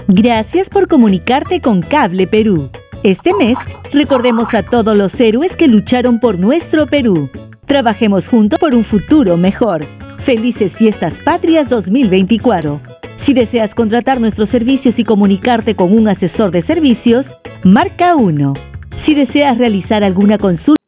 Gracias por comunicarte con Cable Perú. Este mes, recordemos a todos los héroes que lucharon por nuestro Perú. Trabajemos juntos por un futuro mejor. Felices Fiestas Patrias 2024. Si deseas contratar nuestros servicios y comunicarte con un asesor de servicios, marca 1. Si deseas realizar alguna consulta,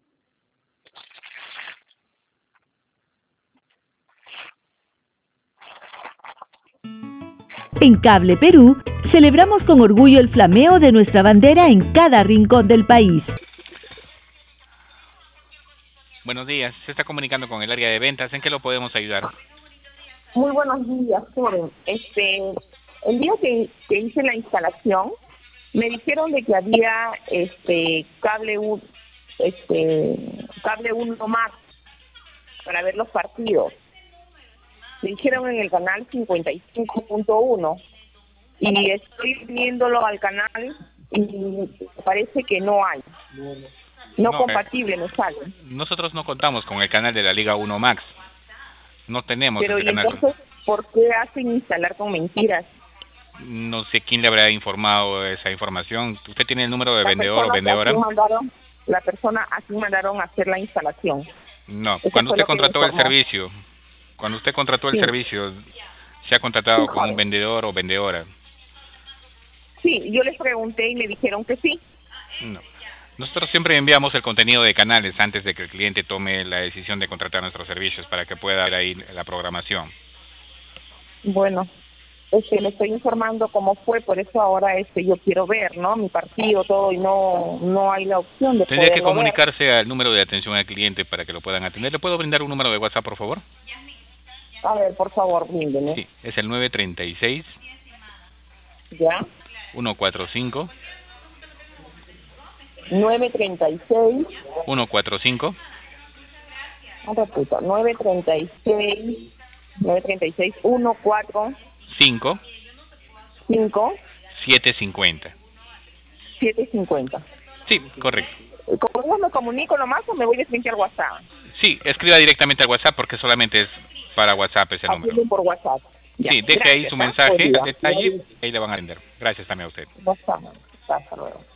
en Cable Perú, celebramos con orgullo el flameo de nuestra bandera en cada rincón del país. Buenos días, se está comunicando con el área de ventas, ¿en qué lo podemos ayudar? Muy buenos días, joven. El día que hice la instalación, me dijeron de que había cable 1 más para ver los partidos. Me dijeron en el canal 55.1 y estoy viéndolo al canal y parece que no hay. No compatible me sale. Nosotros no contamos con el canal de la Liga 1 Max. No tenemos Pero ese ¿y canal. entonces por qué hacen instalar con mentiras? No sé quién le habrá informado esa información. ¿Usted tiene el número de vendedor o Aquí vendedora? La persona aquí mandaron a hacer la instalación. No, Eso cuando fue usted lo que me contrató el informó. servicio, Sí. ¿se ha contratado Sí, con un joven. vendedor o vendedora? Sí, yo les pregunté y me dijeron que sí. No. Nosotros siempre enviamos el contenido de canales antes de que el cliente tome la decisión de contratar nuestros servicios para que pueda ver ahí la programación. Bueno, le estoy informando cómo fue, por eso ahora yo quiero ver, ¿no? Mi partido, todo, y no hay la opción de Tendría que poderlo ver. comunicarse al número de atención al cliente para que lo puedan atender. ¿Le puedo brindar un número de WhatsApp, por favor? A ver, por favor, bríndeme. Sí, es el 936 ¿Ya? 145 936, 145 un repito, 936, 145, 5 750. 750. Sí, correcto. ¿Con eso me comunico nomás o me voy de frente al WhatsApp? Sí, escriba directamente al WhatsApp porque solamente es para WhatsApp ese número. Atienden por WhatsApp. Ya. Sí, deje ahí Gracias, su buen mensaje día. al detalle, ahí le van a atender. Gracias también a usted. WhatsApp. Hasta luego.